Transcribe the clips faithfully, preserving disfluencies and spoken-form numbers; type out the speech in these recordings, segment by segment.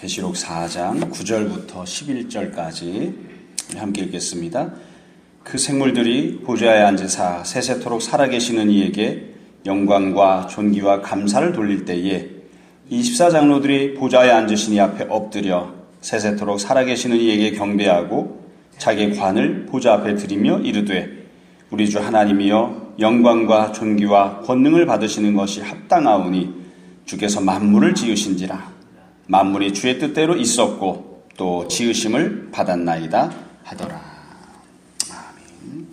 계시록 사 장 구 절부터 십일 절까지 함께 읽겠습니다. 그 생물들이 보좌에 앉으사 세세토록 살아계시는 이에게 영광과 존귀와 감사를 돌릴 때에 이십사 장로들이 보좌에 앉으신 이 앞에 엎드려 세세토록 살아계시는 이에게 경배하고 자기 관을 보좌 앞에 드리며 이르되 우리 주 하나님이여 영광과 존귀와 권능을 받으시는 것이 합당하오니 주께서 만물을 지으신지라 만물이 주의 뜻대로 있었고 또 지으심을 받았나이다 하더라. 아멘.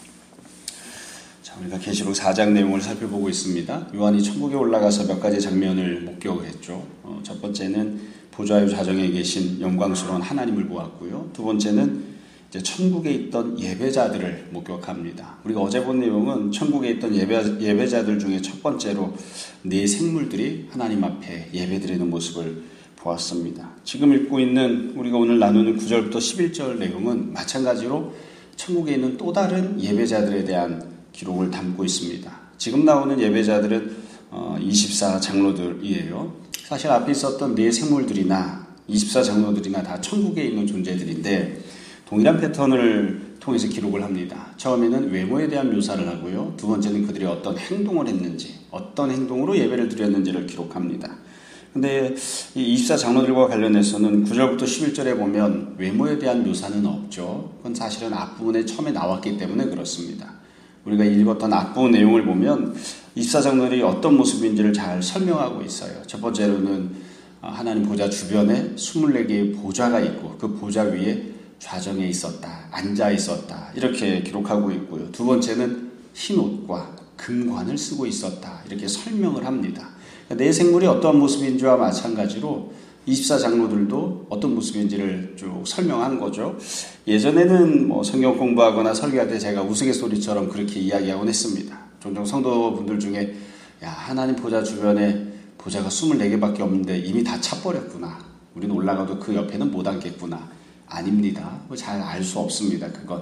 자, 우리가 계시록 사 장 내용을 살펴보고 있습니다. 요한이 천국에 올라가서 몇 가지 장면을 목격했죠. 어, 첫 번째는 보좌의 좌정에 계신 영광스러운 하나님을 보았고요. 두 번째는 이제 천국에 있던 예배자들을 목격합니다. 우리가 어제 본 내용은 천국에 있던 예배, 예배자들 중에 첫 번째로 네 생물들이 하나님 앞에 예배드리는 모습을 보았습니다. 지금 읽고 있는 우리가 오늘 나누는 구 절부터 십일 절 내용은 마찬가지로 천국에 있는 또 다른 예배자들에 대한 기록을 담고 있습니다. 지금 나오는 예배자들은 이십사 장로들이에요. 사실 앞에 있었던 네 생물들이나 이십사 장로들이나 다 천국에 있는 존재들인데 동일한 패턴을 통해서 기록을 합니다. 처음에는 외모에 대한 묘사를 하고요. 두 번째는 그들이 어떤 행동을 했는지, 어떤 행동으로 예배를 드렸는지를 기록합니다. 근데 이 이십사 장로들과 관련해서는 구 절부터 십일 절에 보면 외모에 대한 묘사는 없죠. 그건 사실은 앞부분에 처음에 나왔기 때문에 그렇습니다. 우리가 읽었던 앞부분 내용을 보면 이십사 장로들이 어떤 모습인지를 잘 설명하고 있어요. 첫 번째로는 하나님 보좌 주변에 이십사 개의 보좌가 있고 그 보좌 위에 좌정에 있었다, 앉아 있었다 이렇게 기록하고 있고요. 두 번째는 흰 옷과 금관을 쓰고 있었다 이렇게 설명을 합니다. 네 생물이 어떠한 모습인지와 마찬가지로 이십사 장로들도 어떤 모습인지를 쭉 설명한 거죠. 예전에는 뭐 성경 공부하거나 설교할 때 제가 우스갯소리처럼 그렇게 이야기하곤 했습니다. 종종 성도분들 중에 야 하나님 보좌 주변에 보좌가 이십사 개밖에 없는데 이미 다 차버렸구나. 우리는 올라가도 그 옆에는 못 앉겠구나. 아닙니다. 잘 알 수 없습니다. 그건.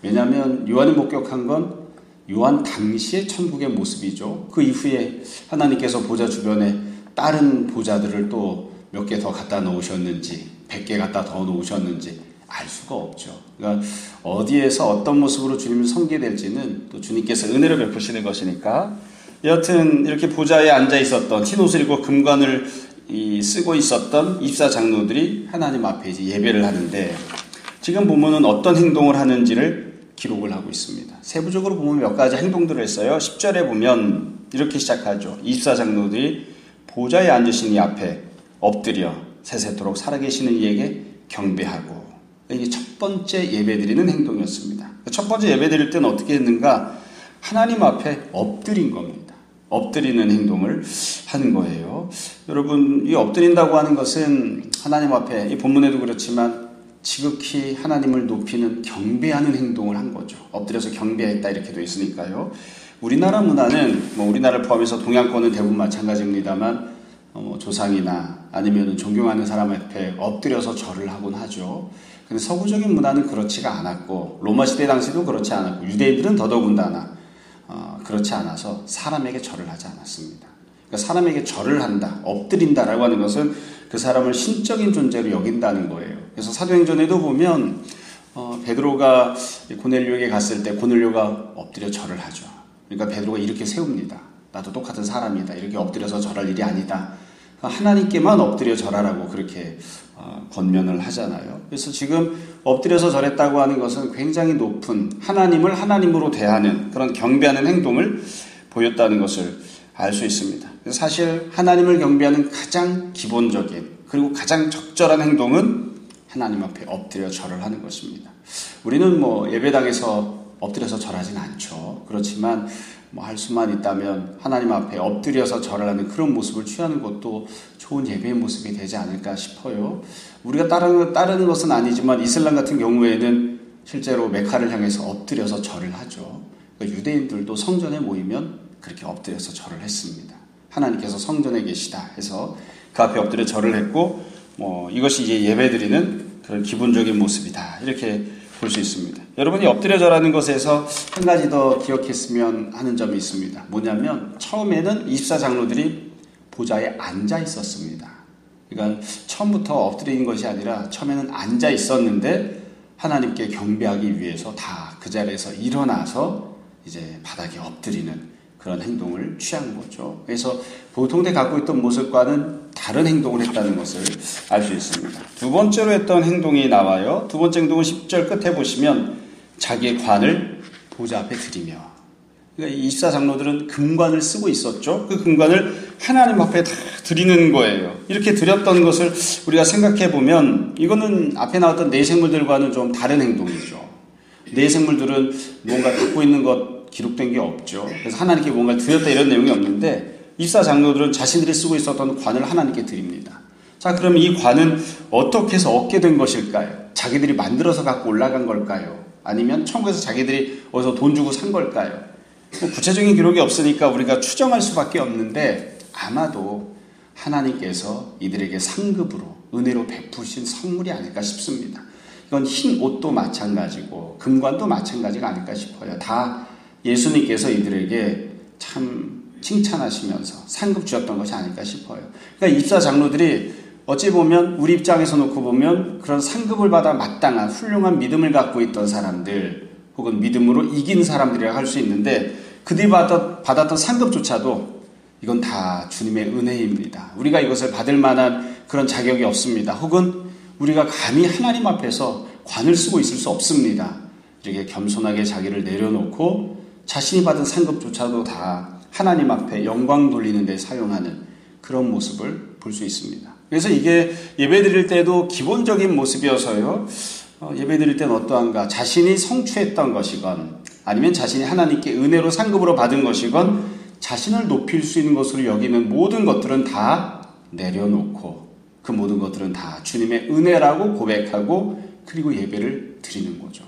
왜냐하면 요한이 목격한 건 요한 당시의 천국의 모습이죠. 그 이후에 하나님께서 보좌 주변에 다른 보좌들을 또 몇 개 더 갖다 놓으셨는지 백 개 갖다 더 놓으셨는지 알 수가 없죠. 그러니까 어디에서 어떤 모습으로 주님을 섬기게 될지는 또 주님께서 은혜를 베푸시는 것이니까 여하튼 이렇게 보좌에 앉아 있었던 흰옷을 입고 금관을 이 쓰고 있었던 이십사 장로들이 하나님 앞에 이제 예배를 하는데 지금 보면은 어떤 행동을 하는지를 기록을 하고 있습니다. 세부적으로 보면 몇 가지 행동들을 했어요. 십 절에 보면 이렇게 시작하죠. 이십사 장로들이 보좌에 앉으신 이 앞에 엎드려 세세토록 살아계시는 이에게 경배하고 이게 첫 번째 예배드리는 행동이었습니다. 첫 번째 예배드릴 때는 어떻게 했는가? 하나님 앞에 엎드린 겁니다. 엎드리는 행동을 하는 거예요. 여러분, 이 엎드린다고 하는 것은 하나님 앞에, 이 본문에도 그렇지만 지극히 하나님을 높이는 경배하는 행동을 한 거죠. 엎드려서 경배했다 이렇게 되어 있으니까요. 우리나라 문화는 뭐 우리나라를 포함해서 동양권은 대부분 마찬가지입니다만 어, 뭐 조상이나 아니면 존경하는 사람 앞에 엎드려서 절을 하곤 하죠. 근데 서구적인 문화는 그렇지가 않았고 로마 시대 당시도 그렇지 않았고 유대인들은 더더군다나 어, 그렇지 않아서 사람에게 절을 하지 않았습니다. 그러니까 사람에게 절을 한다, 엎드린다라고 하는 것은 그 사람을 신적인 존재로 여긴다는 거예요. 그래서 사도행전에도 보면 어, 베드로가 고넬료에게 갔을 때 고넬료가 엎드려 절을 하죠. 그러니까 베드로가 이렇게 세웁니다. 나도 똑같은 사람이다. 이렇게 엎드려서 절할 일이 아니다. 하나님께만 엎드려 절하라고 그렇게 어, 권면을 하잖아요. 그래서 지금 엎드려서 절했다고 하는 것은 굉장히 높은 하나님을 하나님으로 대하는 그런 경배하는 행동을 보였다는 것을 알 수 있습니다. 그래서 사실 하나님을 경배하는 가장 기본적인 그리고 가장 적절한 행동은 하나님 앞에 엎드려 절을 하는 것입니다. 우리는 뭐 예배당에서 엎드려서 절하진 않죠. 그렇지만 뭐 할 수만 있다면 하나님 앞에 엎드려서 절을 하는 그런 모습을 취하는 것도 좋은 예배의 모습이 되지 않을까 싶어요. 우리가 따르는, 따르는 것은 아니지만 이슬람 같은 경우에는 실제로 메카를 향해서 엎드려서 절을 하죠. 그러니까 유대인들도 성전에 모이면 그렇게 엎드려서 절을 했습니다. 하나님께서 성전에 계시다 해서 그 앞에 엎드려 절을 했고 뭐 이것이 이제 예배드리는 그런 기본적인 모습이다 이렇게 볼 수 있습니다. 여러분이 엎드려 절하는 것에서 한 가지 더 기억했으면 하는 점이 있습니다. 뭐냐면 처음에는 이십사 장로들이 보좌에 앉아 있었습니다. 그러니까 처음부터 엎드리는 것이 아니라 처음에는 앉아 있었는데 하나님께 경배하기 위해서 다 그 자리에서 일어나서 이제 바닥에 엎드리는 그런 행동을 취한 거죠. 그래서 보통 때 갖고 있던 모습과는 다른 행동을 했다는 것을 알 수 있습니다. 두 번째로 했던 행동이 나와요. 두 번째 행동은 십 절 끝에 보시면 자기의 관을 보좌 앞에 드리며, 그러니까 이십사 장로들은 금관을 쓰고 있었죠. 그 금관을 하나님 앞에 다 드리는 거예요. 이렇게 드렸던 것을 우리가 생각해 보면 이거는 앞에 나왔던 네 생물들과는 좀 다른 행동이죠. 네 생물들은 뭔가 갖고 있는 것 기록된 게 없죠. 그래서 하나님께 뭔가를 드렸다 이런 내용이 없는데 이십사 장로들은 자신들이 쓰고 있었던 관을 하나님께 드립니다. 자, 그럼 이 관은 어떻게 해서 얻게 된 것일까요? 자기들이 만들어서 갖고 올라간 걸까요? 아니면 천국에서 자기들이 어디서 돈 주고 산 걸까요? 뭐 구체적인 기록이 없으니까 우리가 추정할 수밖에 없는데 아마도 하나님께서 이들에게 상급으로 은혜로 베푸신 선물이 아닐까 싶습니다. 이건 흰 옷도 마찬가지고 금관도 마찬가지가 아닐까 싶어요. 다 예수님께서 이들에게 참 칭찬하시면서 상급 주었던 것이 아닐까 싶어요. 그러니까 이십사 장로들이 어찌 보면 우리 입장에서 놓고 보면 그런 상급을 받아 마땅한 훌륭한 믿음을 갖고 있던 사람들 혹은 믿음으로 이긴 사람들이라 할 수 있는데 그들이 받았던 상급조차도 이건 다 주님의 은혜입니다. 우리가 이것을 받을 만한 그런 자격이 없습니다. 혹은 우리가 감히 하나님 앞에서 관을 쓰고 있을 수 없습니다. 이렇게 겸손하게 자기를 내려놓고 자신이 받은 상급조차도 다 하나님 앞에 영광 돌리는 데 사용하는 그런 모습을 볼 수 있습니다. 그래서 이게 예배 드릴 때도 기본적인 모습이어서요. 어, 예배 드릴 때는 어떠한가? 자신이 성취했던 것이건 아니면 자신이 하나님께 은혜로 상급으로 받은 것이건 자신을 높일 수 있는 것으로 여기는 모든 것들은 다 내려놓고 그 모든 것들은 다 주님의 은혜라고 고백하고 그리고 예배를 드리는 거죠.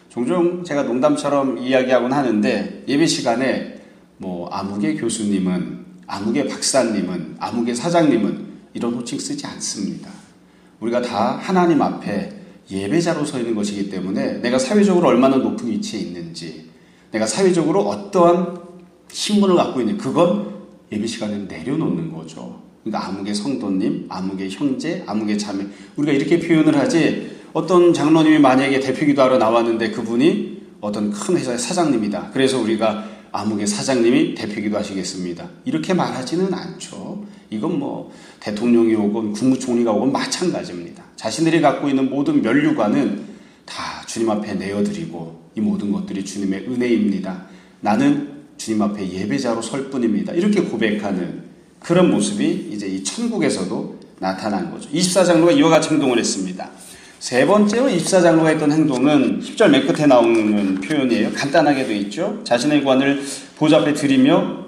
종종 제가 농담처럼 이야기하곤 하는데 예배 시간에 뭐 아무개 교수님은, 아무개 박사님은, 아무개 사장님은 이런 호칭 쓰지 않습니다. 우리가 다 하나님 앞에 예배자로 서 있는 것이기 때문에 내가 사회적으로 얼마나 높은 위치에 있는지, 내가 사회적으로 어떠한 신분을 갖고 있는지 그건 예배 시간에 내려놓는 거죠. 그러니까 아무개 성도님, 아무개 형제, 아무개 자매, 우리가 이렇게 표현을 하지 어떤 장로님이 만약에 대표기도하러 나왔는데 그분이 어떤 큰 회사의 사장님이다. 그래서 우리가 아무개 사장님이 대표기도 하시겠습니다. 이렇게 말하지는 않죠. 이건 뭐 대통령이 오건 국무총리가 오건 마찬가지입니다. 자신들이 갖고 있는 모든 면류관은 다 주님 앞에 내어드리고 이 모든 것들이 주님의 은혜입니다. 나는 주님 앞에 예배자로 설 뿐입니다. 이렇게 고백하는 그런 모습이 이제 이 천국에서도 나타난 거죠. 이십사 장로가 이와 같이 행동을 했습니다. 세 번째로 이십사 장로가 했던 행동은 십 절 맨 끝에 나오는 표현이에요. 간단하게 되어 있죠. 자신의 관을 보좌 앞에 드리며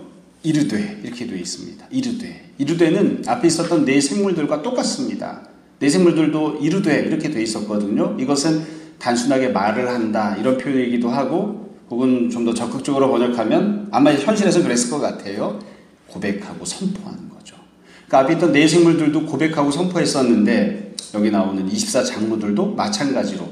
이르되 이렇게 되어 있습니다. 이르되. 이르되는 앞에 있었던 네 생물들과 똑같습니다. 네 생물들도 이르되 이렇게 되어 있었거든요. 이것은 단순하게 말을 한다 이런 표현이기도 하고 혹은 좀 더 적극적으로 번역하면 아마 현실에서 그랬을 것 같아요. 고백하고 선포하는 거죠. 그러니까 앞에 있던 네 생물들도 고백하고 선포했었는데 여기 나오는 이십사 장로들도 마찬가지로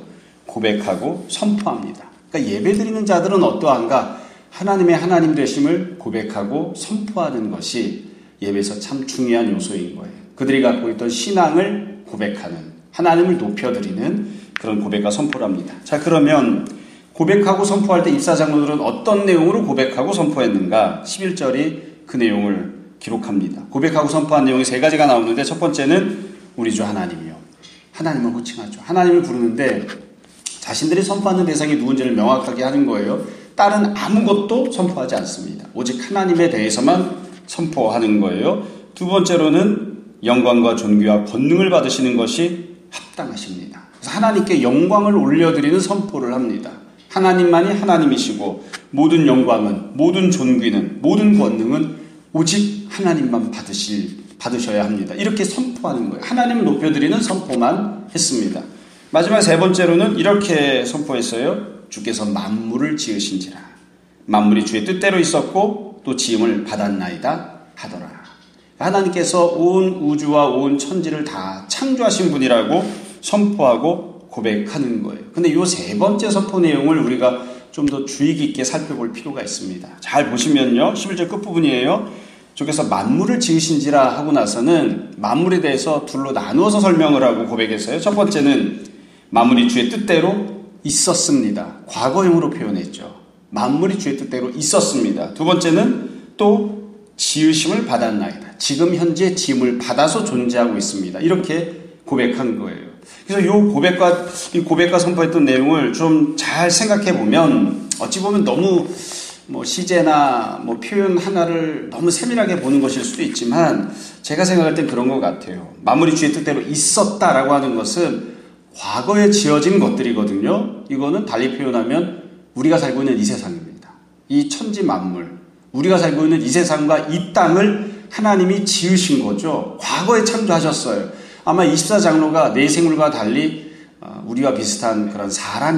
고백하고 선포합니다. 그러니까 예배드리는 자들은 어떠한가? 하나님의 하나님 되심을 고백하고 선포하는 것이 예배에서 참 중요한 요소인 거예요. 그들이 갖고 있던 신앙을 고백하는, 하나님을 높여드리는 그런 고백과 선포를 합니다. 자, 그러면 고백하고 선포할 때 이십사 장로들은 어떤 내용으로 고백하고 선포했는가? 십일 절이 그 내용을 기록합니다. 고백하고 선포한 내용이 세 가지가 나오는데 첫 번째는 우리 주 하나님이요. 하나님을 호칭하죠. 하나님을 부르는데 자신들이 선포하는 대상이 누군지를 명확하게 하는 거예요. 다른 아무것도 선포하지 않습니다. 오직 하나님에 대해서만 선포하는 거예요. 두 번째로는 영광과 존귀와 권능을 받으시는 것이 합당하십니다. 그래서 하나님께 영광을 올려드리는 선포를 합니다. 하나님만이 하나님이시고 모든 영광은, 모든 존귀는, 모든 권능은 오직 하나님만 받으실, 받으셔야 합니다. 이렇게 선포하는 거예요. 하나님을 높여드리는 선포만 했습니다. 마지막 세 번째로는 이렇게 선포했어요. 주께서 만물을 지으신지라. 만물이 주의 뜻대로 있었고 또 지음을 받았나이다 하더라. 하나님께서 온 우주와 온 천지를 다 창조하신 분이라고 선포하고 고백하는 거예요. 근데 이 세 번째 선포 내용을 우리가 좀 더 주의 깊게 살펴볼 필요가 있습니다. 잘 보시면요. 십일 절 끝부분이에요. 주께서 만물을 지으신지라 하고 나서는 만물에 대해서 둘로 나누어서 설명을 하고 고백했어요. 첫 번째는 만물이 주의 뜻대로 있었습니다. 과거형으로 표현했죠. 만물이 주의 뜻대로 있었습니다. 두 번째는 또 지으심을 받았나이다. 지금 현재 지음을 받아서 존재하고 있습니다. 이렇게 고백한 거예요. 그래서 이 고백과, 이 고백과 선포했던 내용을 좀 잘 생각해 보면 어찌 보면 너무 뭐 시제나 뭐 표현 하나를 너무 세밀하게 보는 것일 수도 있지만 제가 생각할 땐 그런 것 같아요. 만물이 주의 뜻대로 있었다라고 하는 것은 과거에 지어진 것들이거든요. 이거는 달리 표현하면 우리가 살고 있는 이 세상입니다. 이 천지 만물, 우리가 살고 있는 이 세상과 이 땅을 하나님이 지으신 거죠. 과거에 창조하셨어요. 아마 이십사 장로가 네 생물과 달리 우리와 비슷한 그런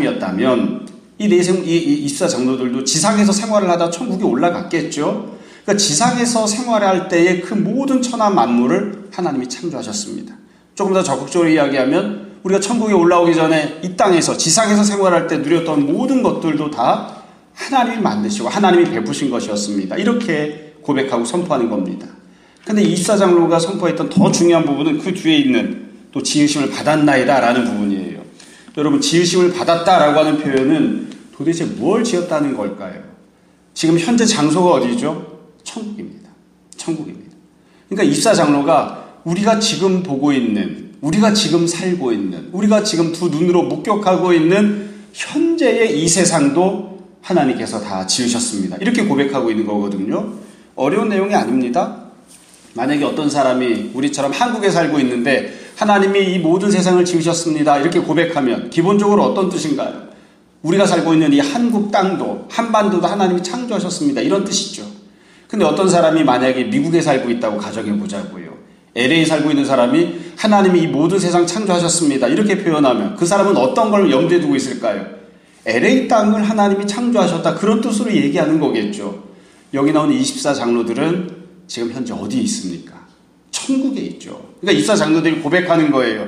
사람이었다면 이 네 생, 이 이십사 장로들도 지상에서 생활을 하다 천국에 올라갔겠죠. 그러니까 지상에서 생활할 때의 그 모든 천하 만물을 하나님이 창조하셨습니다. 조금 더 적극적으로 이야기하면 우리가 천국에 올라오기 전에 이 땅에서 지상에서 생활할 때 누렸던 모든 것들도 다 하나님이 만드시고 하나님이 베푸신 것이었습니다. 이렇게 고백하고 선포하는 겁니다. 근데 이십사 장로가 선포했던 더 중요한 부분은 그 뒤에 있는 또 지으심을 받았나이다 라는 부분이에요. 여러분, 지으심을 받았다라고 하는 표현은 도대체 뭘 지었다는 걸까요? 지금 현재 장소가 어디죠? 천국입니다. 천국입니다. 그러니까 이십사 장로가 우리가 지금 보고 있는, 우리가 지금 살고 있는, 우리가 지금 두 눈으로 목격하고 있는 현재의 이 세상도 하나님께서 다 지으셨습니다. 이렇게 고백하고 있는 거거든요. 어려운 내용이 아닙니다. 만약에 어떤 사람이 우리처럼 한국에 살고 있는데 하나님이 이 모든 세상을 지으셨습니다. 이렇게 고백하면 기본적으로 어떤 뜻인가요? 우리가 살고 있는 이 한국 땅도 한반도도 하나님이 창조하셨습니다. 이런 뜻이죠. 근데 어떤 사람이 만약에 미국에 살고 있다고 가정해 보자고요. 엘에이 살고 있는 사람이 하나님이 이 모든 세상 창조하셨습니다. 이렇게 표현하면 그 사람은 어떤 걸 염두에 두고 있을까요? 엘에이 땅을 하나님이 창조하셨다. 그런 뜻으로 얘기하는 거겠죠. 여기 나오는 이십사 장로들은 지금 현재 어디에 있습니까? 천국에 있죠. 그러니까 이십사 장로들이 고백하는 거예요.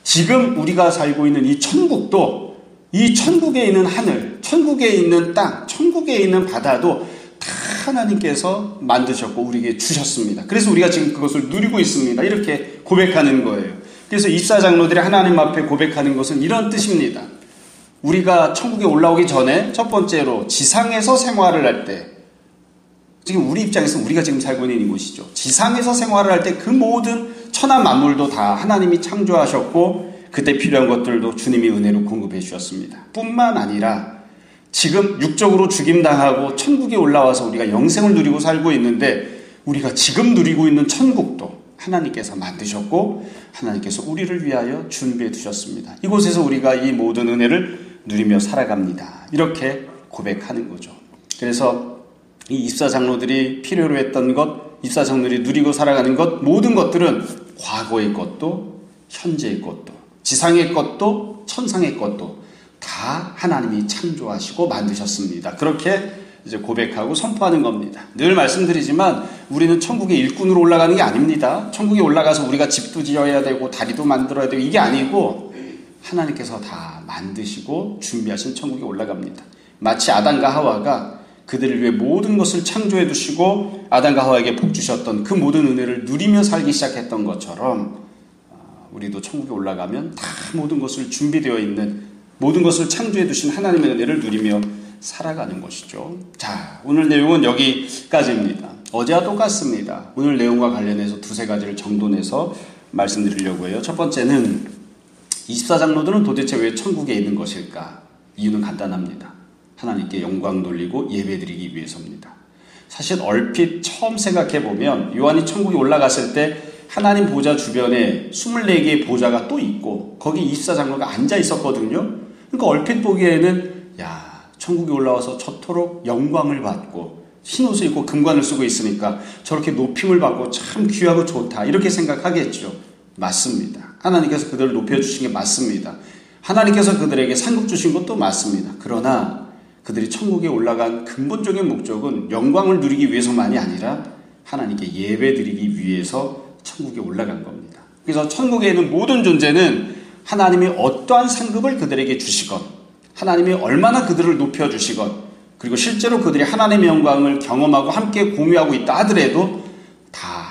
지금 우리가 살고 있는 이 천국도, 이 천국에 있는 하늘, 천국에 있는 땅, 천국에 있는 바다도 다 하나님께서 만드셨고 우리에게 주셨습니다. 그래서 우리가 지금 그것을 누리고 있습니다. 이렇게 고백하는 거예요. 그래서 이십사 장로들이 하나님 앞에 고백하는 것은 이런 뜻입니다. 우리가 천국에 올라오기 전에 첫 번째로 지상에서 생활을 할 때, 지금 우리 입장에서 우리가 지금 살고 있는 이곳이죠. 지상에서 생활을 할 때 그 모든 천하 만물도 다 하나님이 창조하셨고 그때 필요한 것들도 주님이 은혜로 공급해 주셨습니다. 뿐만 아니라 지금 육적으로 죽임당하고 천국에 올라와서 우리가 영생을 누리고 살고 있는데 우리가 지금 누리고 있는 천국도 하나님께서 만드셨고 하나님께서 우리를 위하여 준비해 두셨습니다. 이곳에서 우리가 이 모든 은혜를 누리며 살아갑니다. 이렇게 고백하는 거죠. 그래서 이 이십사 장로들이 필요로 했던 것, 이십사 장로들이 누리고 살아가는 것, 모든 것들은 과거의 것도 현재의 것도 지상의 것도 천상의 것도 다 하나님이 창조하시고 만드셨습니다. 그렇게 이제 고백하고 선포하는 겁니다. 늘 말씀드리지만 우리는 천국의 일꾼으로 올라가는 게 아닙니다. 천국에 올라가서 우리가 집도 지어야 되고 다리도 만들어야 되고 이게 아니고 하나님께서 다 만드시고 준비하신 천국에 올라갑니다. 마치 아담과 하와가 그들을 위해 모든 것을 창조해 두시고 아담과 하와에게 복 주셨던 그 모든 은혜를 누리며 살기 시작했던 것처럼 우리도 천국에 올라가면 다 모든 것을 준비되어 있는, 모든 것을 창조해 두신 하나님의 은혜를 누리며 살아가는 것이죠. 자, 오늘 내용은 여기까지입니다. 어제와 똑같습니다. 오늘 내용과 관련해서 두세 가지를 정돈해서 말씀드리려고 해요. 첫 번째는 이십사 장로들은 도대체 왜 천국에 있는 것일까? 이유는 간단합니다. 하나님께 영광 돌리고 예배드리기 위해서입니다. 사실 얼핏 처음 생각해보면 요한이 천국에 올라갔을 때 하나님 보좌 주변에 스물네 개의 보좌가 또 있고 거기 이십사 장로가 앉아 있었거든요. 그러니까 얼핏 보기에는 야, 천국에 올라와서 저토록 영광을 받고 흰옷을 입고 금관을 쓰고 있으니까 저렇게 높임을 받고 참 귀하고 좋다 이렇게 생각하겠죠. 맞습니다. 하나님께서 그들을 높여주신 게 맞습니다. 하나님께서 그들에게 상급 주신 것도 맞습니다. 그러나 그들이 천국에 올라간 근본적인 목적은 영광을 누리기 위해서만이 아니라 하나님께 예배드리기 위해서 천국에 올라간 겁니다. 그래서 천국에 있는 모든 존재는 하나님이 어떠한 상급을 그들에게 주시건 하나님이 얼마나 그들을 높여주시건 그리고 실제로 그들이 하나님의 영광을 경험하고 함께 공유하고 있다 하더라도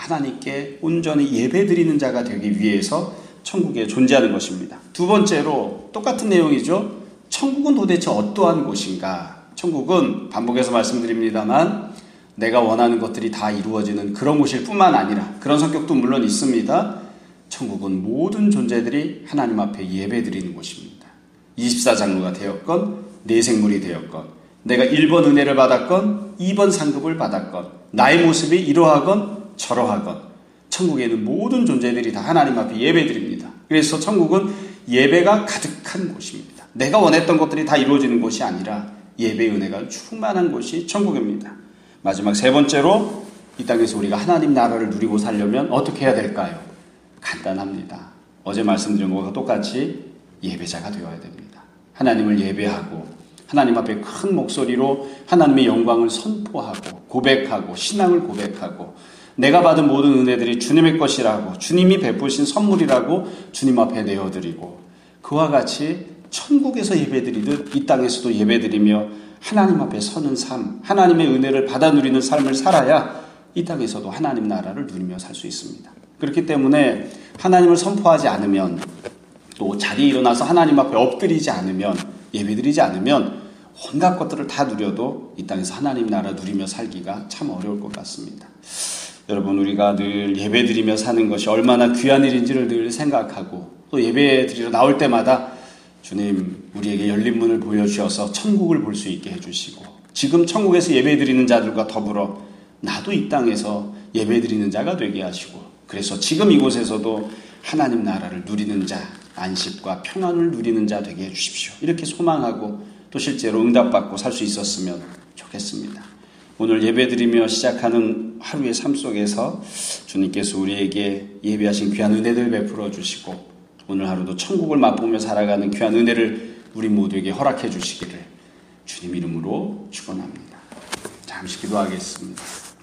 하나님께 온전히 예배드리는 자가 되기 위해서 천국에 존재하는 것입니다. 두 번째로 똑같은 내용이죠. 천국은 도대체 어떠한 곳인가? 천국은 반복해서 말씀드립니다만 내가 원하는 것들이 다 이루어지는 그런 곳일 뿐만 아니라 그런 성격도 물론 있습니다. 천국은 모든 존재들이 하나님 앞에 예배드리는 곳입니다. 이십사 장로가 되었건 내 생물이 되었건 내가 일 번 은혜를 받았건 이 번 상급을 받았건 나의 모습이 이러하건 저러하건 천국에는 모든 존재들이 다 하나님 앞에 예배드립니다. 그래서 천국은 예배가 가득한 곳입니다. 내가 원했던 것들이 다 이루어지는 곳이 아니라 예배의 은혜가 충만한 곳이 천국입니다. 마지막 세 번째로 이 땅에서 우리가 하나님 나라를 누리고 살려면 어떻게 해야 될까요? 간단합니다. 어제 말씀드린 것과 똑같이 예배자가 되어야 됩니다. 하나님을 예배하고 하나님 앞에 큰 목소리로 하나님의 영광을 선포하고 고백하고 신앙을 고백하고 내가 받은 모든 은혜들이 주님의 것이라고 주님이 베푸신 선물이라고 주님 앞에 내어드리고 그와 같이 천국에서 예배드리듯 이 땅에서도 예배드리며 하나님 앞에 서는 삶, 하나님의 은혜를 받아 누리는 삶을 살아야 이 땅에서도 하나님 나라를 누리며 살 수 있습니다. 그렇기 때문에 하나님을 선포하지 않으면 또 자리에 일어나서 하나님 앞에 엎드리지 않으면 예배드리지 않으면 온갖 것들을 다 누려도 이 땅에서 하나님 나라 누리며 살기가 참 어려울 것 같습니다. 여러분 우리가 늘 예배드리며 사는 것이 얼마나 귀한 일인지를 늘 생각하고 또 예배드리러 나올 때마다 주님 우리에게 열린 문을 보여주셔서 천국을 볼 수 있게 해주시고 지금 천국에서 예배드리는 자들과 더불어 나도 이 땅에서 예배드리는 자가 되게 하시고 그래서 지금 이곳에서도 하나님 나라를 누리는 자 안식과 평안을 누리는 자 되게 해주십시오. 이렇게 소망하고 또 실제로 응답받고 살 수 있었으면 좋겠습니다. 오늘 예배드리며 시작하는 하루의 삶 속에서 주님께서 우리에게 예배하신 귀한 은혜들 베풀어 주시고 오늘 하루도 천국을 맛보며 살아가는 귀한 은혜를 우리 모두에게 허락해 주시기를 주님 이름으로 축원합니다. 잠시 기도하겠습니다.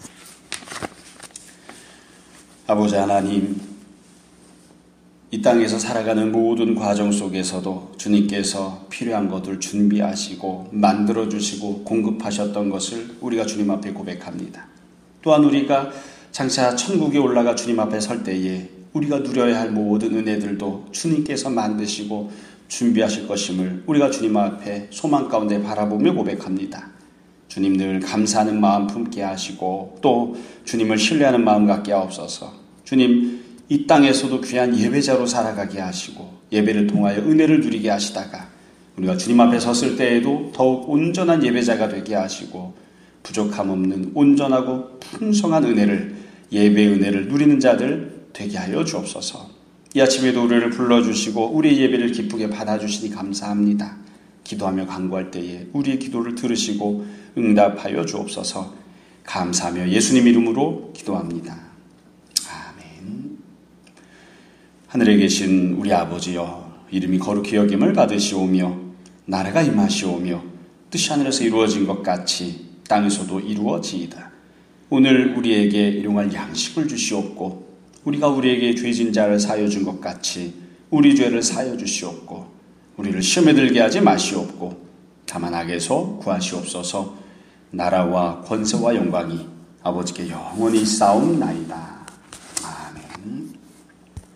아버지 하나님, 이 땅에서 살아가는 모든 과정 속에서도 주님께서 필요한 것을 준비하시고 만들어주시고 공급하셨던 것을 우리가 주님 앞에 고백합니다. 또한 우리가 장차 천국에 올라가 주님 앞에 설 때에 우리가 누려야 할 모든 은혜들도 주님께서 만드시고 준비하실 것임을 우리가 주님 앞에 소망 가운데 바라보며 고백합니다. 주님 늘 감사하는 마음 품게 하시고 또 주님을 신뢰하는 마음 갖게 하옵소서. 주님 이 땅에서도 귀한 예배자로 살아가게 하시고 예배를 통하여 은혜를 누리게 하시다가 우리가 주님 앞에 섰을 때에도 더욱 온전한 예배자가 되게 하시고 부족함 없는 온전하고 풍성한 은혜를 예배의 은혜를 누리는 자들 되게 하여 주옵소서. 이 아침에도 우리를 불러주시고 우리의 예배를 기쁘게 받아주시니 감사합니다. 기도하며 간구할 때에 우리의 기도를 들으시고 응답하여 주옵소서. 감사하며 예수님 이름으로 기도합니다. 아멘. 하늘에 계신 우리 아버지여, 이름이 거룩히 여김을 받으시오며 나라가 임하시오며 뜻이 하늘에서 이루어진 것 같이 땅에서도 이루어지이다. 오늘 우리에게 일용할 양식을 주시옵고 우리가 우리에게 죄진 자를 사하여 준 것 같이 우리 죄를 사하여 주시옵고 우리를 시험에 들게 하지 마시옵고 다만 악에서 구하시옵소서. 나라와 권세와 영광이 아버지께 영원히 있사옵나이다.